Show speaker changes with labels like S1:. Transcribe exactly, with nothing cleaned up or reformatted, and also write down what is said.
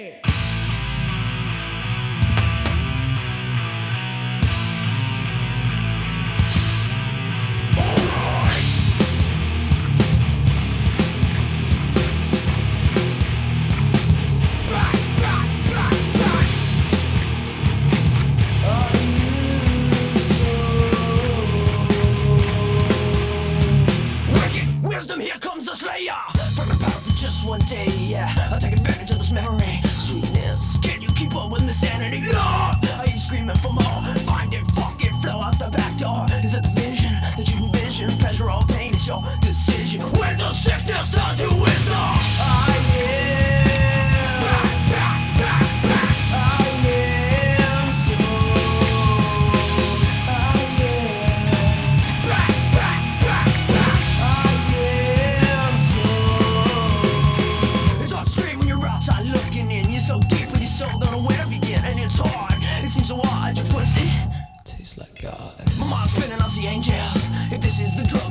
S1: Here comes the slayer from the power for just one day. Yeah, I'll take advantage of this memory. Sweetness, can you keep up with my sanity? Lord, are you screaming for more? Find it, fucking flow out the back door. Is it the vision that you envision? Pleasure or pain, it's your decision. When the sickness turns to wisdom, I am. Seems so odd, your pussy tastes like God. My mind's spinning, I see angels. If this is the drug